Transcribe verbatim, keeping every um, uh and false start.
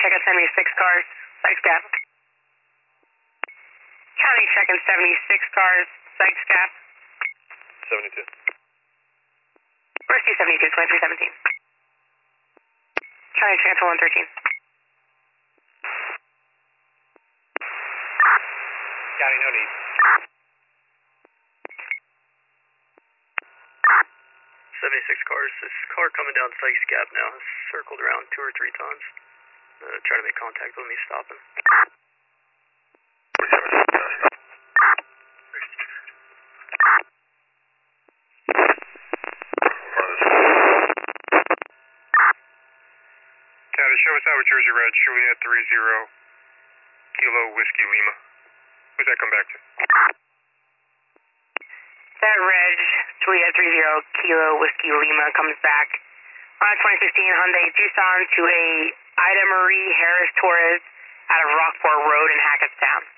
checking seventy-six cars, Sykes Gap. County checking seventy-six cars, Sykes Gap. seventy-two. Rescue seventy-two, twenty-three seventeen. County transfer one thirteen. County, no need. seventy-six cars. This car coming down Sykes Gap now has circled around two or three times. Uh, trying to make contact with me, stopping. County, show us out with Jersey Red, Juliet three zero, Kilo Whiskey Lima. Who's that come back to? That Reg, Juliet three zero, Kilo Whiskey Lima comes back on a twenty sixteen Hyundai Tucson to a Ida Marie Harris Torres out of Rockport Road in Hackettstown.